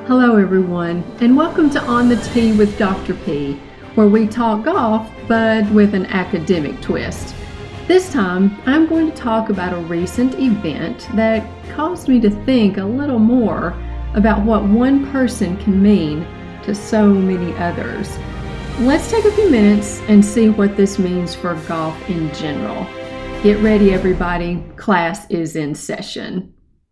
Hello everyone, and welcome to On the Tee with Dr. P, where we talk golf, but with an academic twist. This time, I'm going to talk about a recent event that caused me to think a little more about what one person can mean to so many others. Let's take a few minutes and see what this means for golf in general. Get ready, everybody. Class is in session.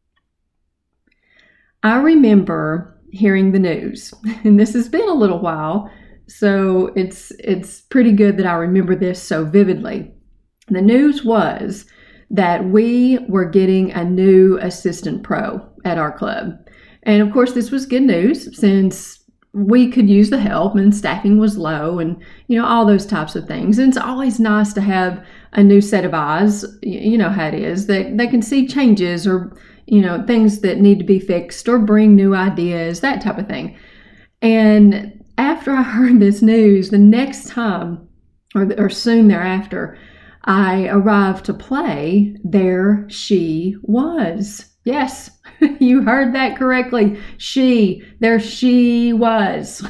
I remember hearing the news, and this has been a little while, so it's pretty good that I remember this so vividly. The news was that we were getting a new assistant pro at our club. And of course, this was good news since we could use the help and staffing was low and, all those types of things. And it's always nice to have a new set of eyes, you know how it is, that they can see changes or things that need to be fixed or bring new ideas, that type of thing. And after I heard this news, the next time or soon thereafter, I arrived to play, there she was. Yes, you heard that correctly. There she was.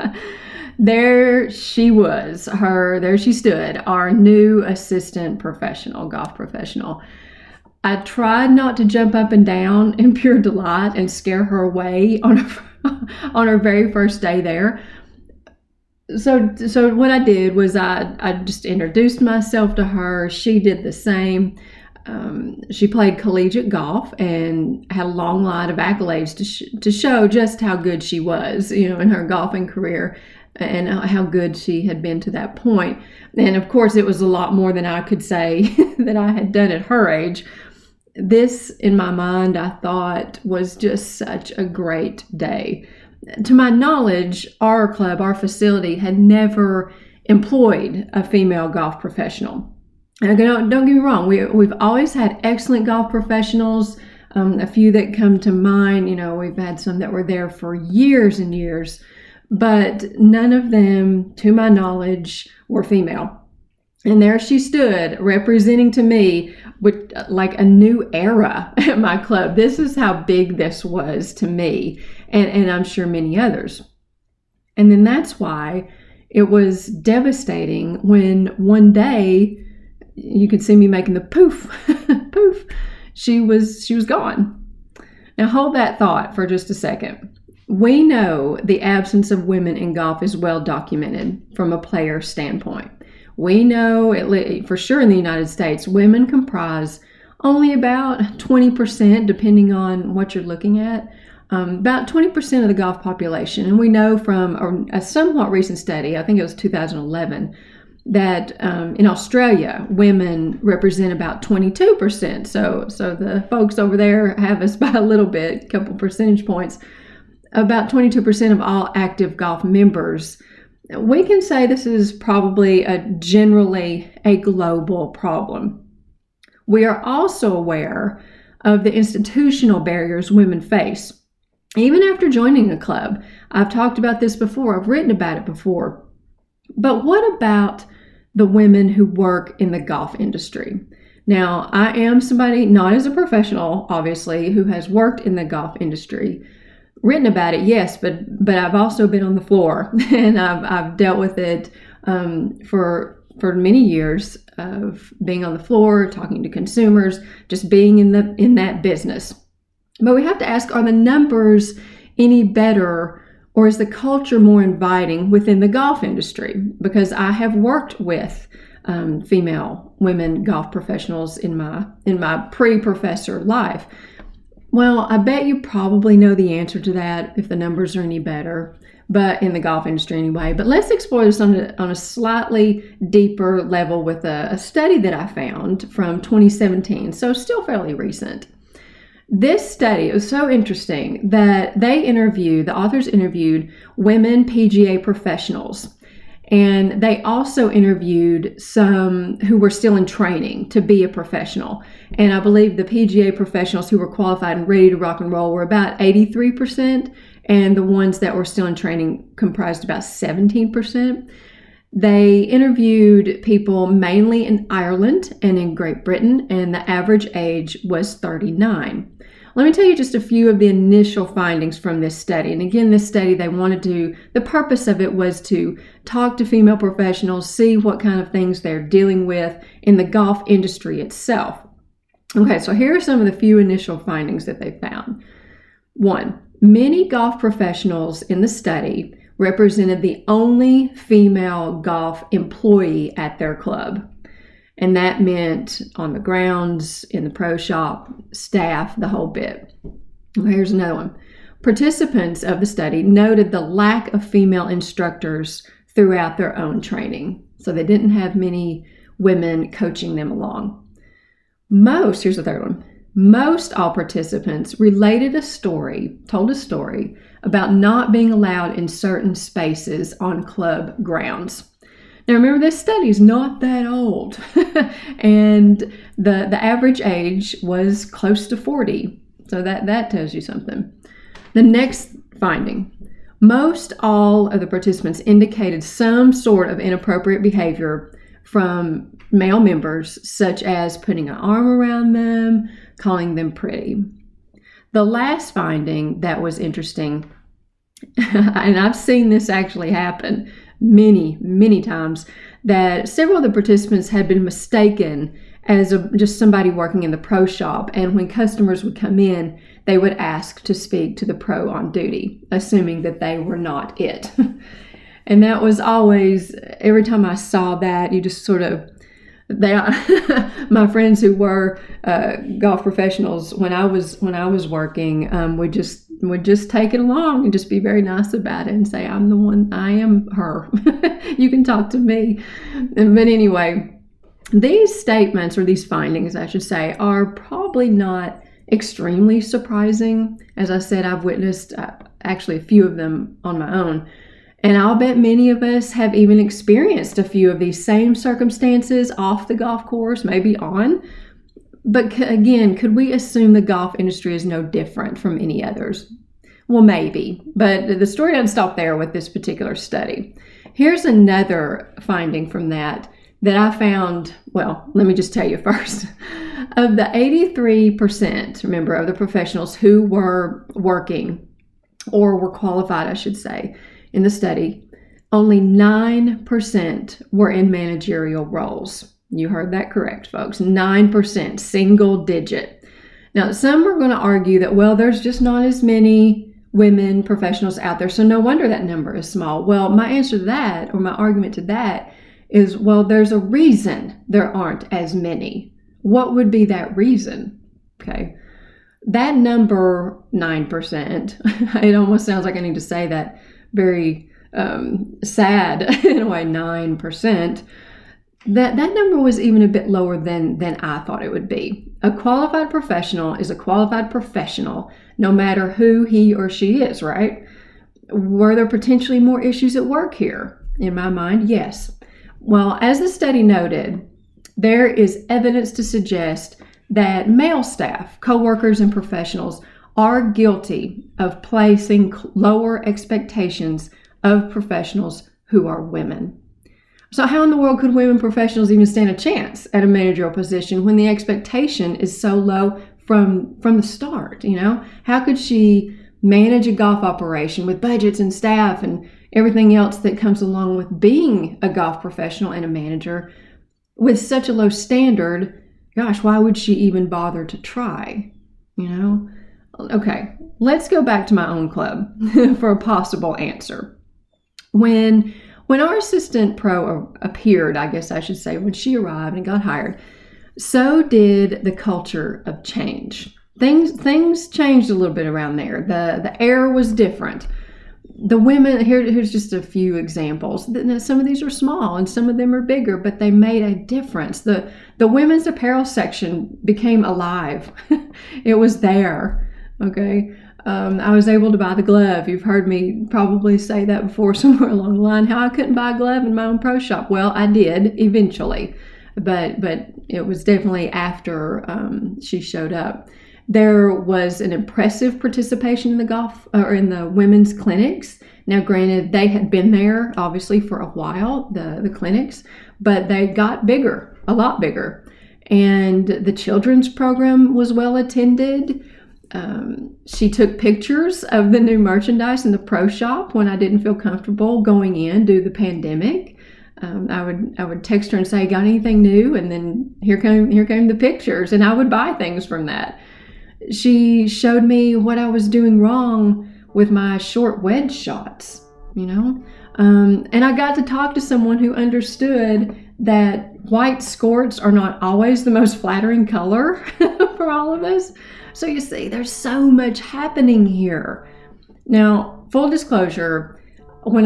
There she was. There she stood, our new assistant golf professional. I tried not to jump up and down in pure delight and scare her away on her very first day there. So what I did was I just introduced myself to her. She did the same. She played collegiate golf and had a long line of accolades to show just how good she was, in her golfing career and how good she had been to that point. And of course, it was a lot more than I could say that I had done at her age. This, in my mind, I thought was just such a great day. To my knowledge, our club, our facility, had never employed a female golf professional. And don't get me wrong, we've always had excellent golf professionals. A few that come to mind, we've had some that were there for years and years, but none of them, to my knowledge, were female. And there she stood, representing to me with like a new era at my club. This is how big this was to me, and I'm sure many others. And then that's why it was devastating when one day you could see me making the poof, poof. She was gone. Now hold that thought for just a second. We know the absence of women in golf is well documented from a player standpoint. We know, for sure in the United States, women comprise only about 20%, depending on what you're looking at, about 20% of the golf population. And we know from a somewhat recent study, I think it was 2011, that in Australia, women represent about 22%. So the folks over there have us by a little bit, a couple percentage points. About 22% of all active golf members. We can say this is probably generally a global problem. We are also aware of the institutional barriers women face. Even after joining a club, I've talked about this before, I've written about it before. But what about the women who work in the golf industry? Now, I am somebody, not as a professional, obviously, who has worked in the golf industry. Written about it, yes, but I've also been on the floor and I've dealt with it for many years of being on the floor, talking to consumers, just being in that business. But we have to ask, are the numbers any better, or is the culture more inviting within the golf industry? Because I have worked with women golf professionals in my pre-professor life. Well, I bet you probably know the answer to that if the numbers are any better, but in the golf industry anyway. But let's explore this on a slightly deeper level with a study that I found from 2017, so still fairly recent. This study was so interesting that the authors interviewed women PGA professionals. And they also interviewed some who were still in training to be a professional. And I believe the PGA professionals who were qualified and ready to rock and roll were about 83%, and the ones that were still in training comprised about 17%. They interviewed people mainly in Ireland and in Great Britain, and the average age was 39. let me tell you just a few of the initial findings from this study. And again, this study, the purpose of it was to talk to female professionals, see what kind of things they're dealing with in the golf industry itself. Okay, so here are some of the few initial findings that they found. 1, many golf professionals in the study represented the only female golf employee at their club. And that meant on the grounds, in the pro shop, staff, the whole bit. Well, here's another one. Participants of the study noted the lack of female instructors throughout their own training. So they didn't have many women coaching them along. Here's the third one. Most all participants told a story about not being allowed in certain spaces on club grounds. Now remember, this study is not that old, and the average age was close to 40, so that tells you something. The next finding, most all of the participants indicated some sort of inappropriate behavior from male members, such as putting an arm around them, calling them pretty. The last finding that was interesting, and I've seen this actually happen many times, that several of the participants had been mistaken as just somebody working in the pro shop, and when customers would come in, they would ask to speak to the pro on duty, assuming that they were not it. And that was always, every time I saw that, you just sort of, my friends who were golf professionals when I was working, would just take it along and just be very nice about it and say, I'm the one, I am her. You can talk to me. But anyway, these statements, or these findings, I should say, are probably not extremely surprising. As I said, I've witnessed actually a few of them on my own. And I'll bet many of us have even experienced a few of these same circumstances off the golf course, maybe on. But again, could we assume the golf industry is no different from any others? Well, maybe. But the story doesn't stop there with this particular study. Here's another finding from that I found. Well, let me just tell you first. Of the 83%, remember, of the professionals who were working, or were qualified, I should say, in the study, only 9% were in managerial roles. You heard that correct, folks. 9%, single digit. Now, some are going to argue that, well, there's just not as many women professionals out there, so no wonder that number is small. Well, my answer to that, or my argument to that, is, well, there's a reason there aren't as many. What would be that reason? Okay. That number, 9%, it almost sounds like I need to say that very sad in a way, 9%. That number was even a bit lower than I thought it would be. A qualified professional is a qualified professional, no matter who he or she is, right? Were there potentially more issues at work here? In my mind, yes. Well, as the study noted, there is evidence to suggest that male staff, coworkers, and professionals are guilty of placing lower expectations of professionals who are women. So how in the world could women professionals even stand a chance at a managerial position when the expectation is so low from the start? You know, how could she manage a golf operation with budgets and staff and everything else that comes along with being a golf professional and a manager with such a low standard? Gosh, why would she even bother to try? You know? Okay, let's go back to my own club for a possible answer. When our assistant pro appeared, I guess I should say, when she arrived and got hired, so did the culture of change. Things changed a little bit around there. The air was different. The women, here's just a few examples. Some of these are small and some of them are bigger, but they made a difference. The women's apparel section became alive. It was there. Okay. I was able to buy the glove. You've heard me probably say that before somewhere along the line, how I couldn't buy a glove in my own pro shop. Well, I did eventually, but it was definitely after she showed up. There was an impressive participation in the golf or in the women's clinics. Now, granted, they had been there obviously for a while, the clinics, but they got bigger, a lot bigger. And the children's program was well attended. She took pictures of the new merchandise in the pro shop when I didn't feel comfortable going in due to the pandemic. I would text her and say, "Got anything new?" And then here came the pictures, and I would buy things from that. She showed me what I was doing wrong with my short wedge shots, and I got to talk to someone who understood that white skirts are not always the most flattering color for all of us. So you see, there's so much happening here. Now, full disclosure, when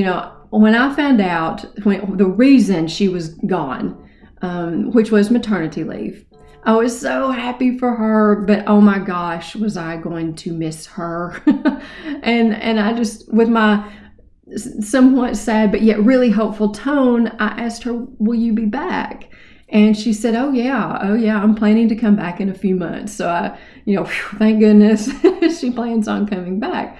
I found out the reason she was gone, which was maternity leave, I was so happy for her, but oh my gosh, was I going to miss her? and I just, with my somewhat sad but yet really hopeful tone, I asked her, "Will you be back?" And she said, oh yeah, I'm planning to come back in a few months. So thank goodness she plans on coming back.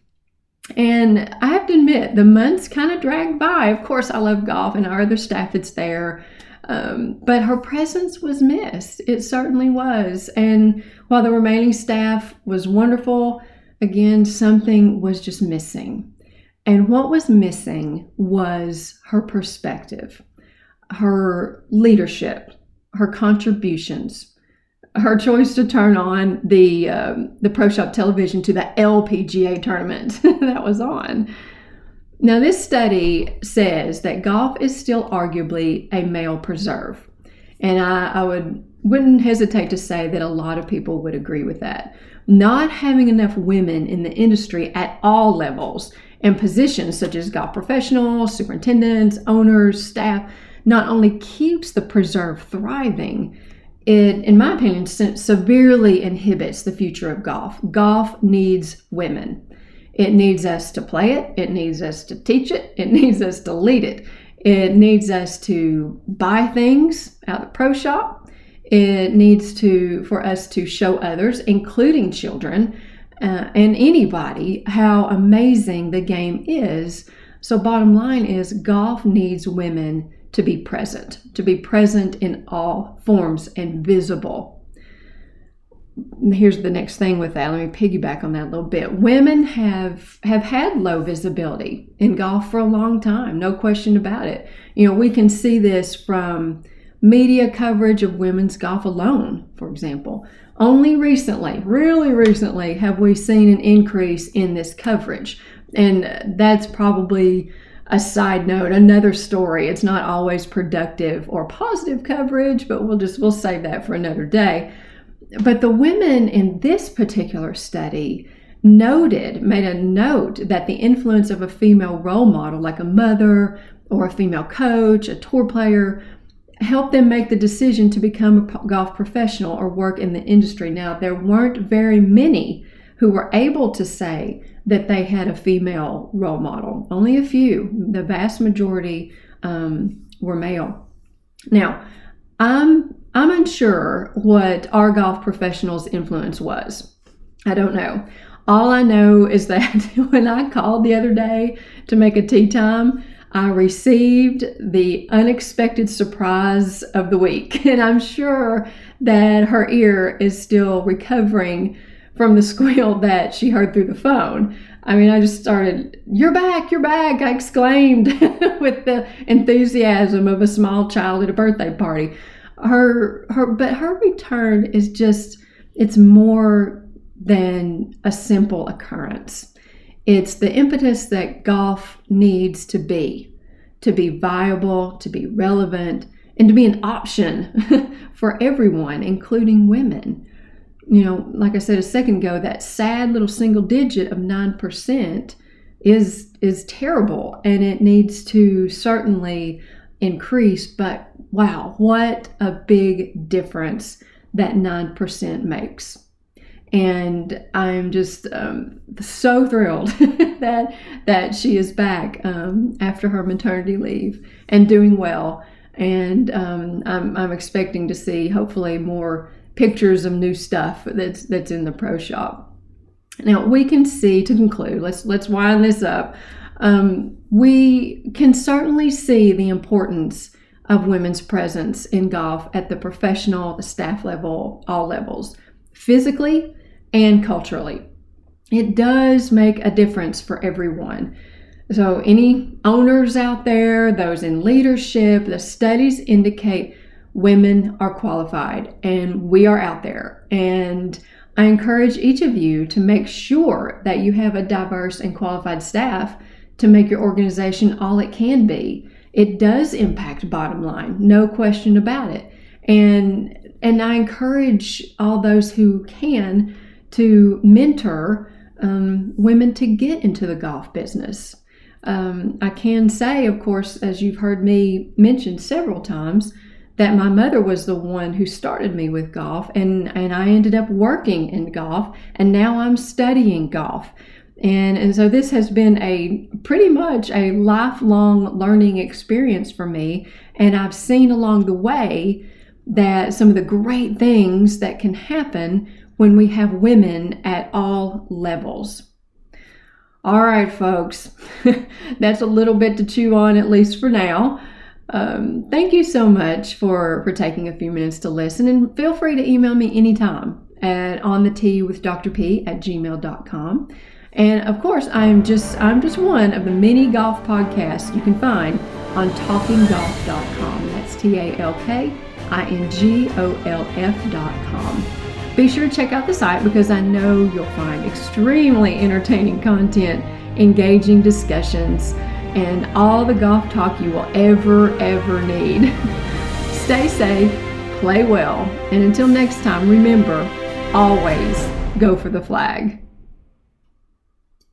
And I have to admit, the months kind of dragged by. Of course, I love golf and our other staff that's there. But her presence was missed. It certainly was. And while the remaining staff was wonderful, again, something was just missing. And what was missing was her perspective, her leadership, her contributions, her choice to turn on the Pro Shop television to the LPGA tournament that was on. Now, this study says that golf is still arguably a male preserve. And I wouldn't hesitate to say that a lot of people would agree with that. Not having enough women in the industry at all levels and positions such as golf professionals, superintendents, owners, staff, not only keeps the preserve thriving, it, in my opinion, severely inhibits the future of golf. Golf needs women. It needs us to play it. It needs us to teach it. It needs us to lead it. It needs us to buy things out of the pro shop. It needs for us to show others, including children and anybody, how amazing the game is. So bottom line is, golf needs women to be present in all forms and visible. Here's the next thing with that. Let me piggyback on that a little bit. Women have had low visibility in golf for a long time, no question about it. We can see this from media coverage of women's golf alone, for example. Only recently, really recently, have we seen an increase in this coverage. And that's probably a side note, another story. It's not always productive or positive coverage, but we'll save that for another day. But the women in this particular study made a note that the influence of a female role model, like a mother or a female coach, a tour player, helped them make the decision to become a golf professional or work in the industry. Now, there weren't very many who were able to say that they had a female role model. Only a few. The vast majority were male. Now, I'm unsure what our golf professionals' influence was. I don't know. All I know is that when I called the other day to make a tee time, I received the unexpected surprise of the week. And I'm sure that her ear is still recovering from the squeal that she heard through the phone. I mean, I just started, you're back, I exclaimed with the enthusiasm of a small child at a birthday party. But her return is just, it's more than a simple occurrence. It's the impetus that golf needs to be viable, to be relevant, and to be an option for everyone, including women. Like I said a second ago, that sad little single digit of 9% is terrible, and it needs to certainly increase. But wow, what a big difference that 9% makes. And I'm just so thrilled that she is back after her maternity leave and doing well. And I'm expecting to see hopefully more pictures of new stuff that's in the pro shop. Now we can see, to conclude, let's wind this up. We can certainly see the importance of women's presence in golf at the professional, the staff level, all levels, physically and culturally. It does make a difference for everyone. So any owners out there, those in leadership, the studies indicate women are qualified and we are out there. And I encourage each of you to make sure that you have a diverse and qualified staff to make your organization all it can be. It does impact bottom line, no question about it. And I encourage all those who can to mentor women to get into the golf business. I can say, of course, as you've heard me mention several times, that my mother was the one who started me with golf, and I ended up working in golf, and now I'm studying golf. And so this has been a pretty much a lifelong learning experience for me, and I've seen along the way that some of the great things that can happen when we have women at all levels. All right, folks, that's a little bit to chew on, at least for now. Thank you so much for taking a few minutes to listen, and feel free to email me anytime at onthetee@gmail.com. And of course, I'm just one of the many golf podcasts you can find on talkinggolf.com. That's TalkingGolf.com. Be sure to check out the site because I know you'll find extremely entertaining content, engaging discussions, and all the golf talk you will ever need. Stay safe, play well, and until next time, remember, always go for the flag.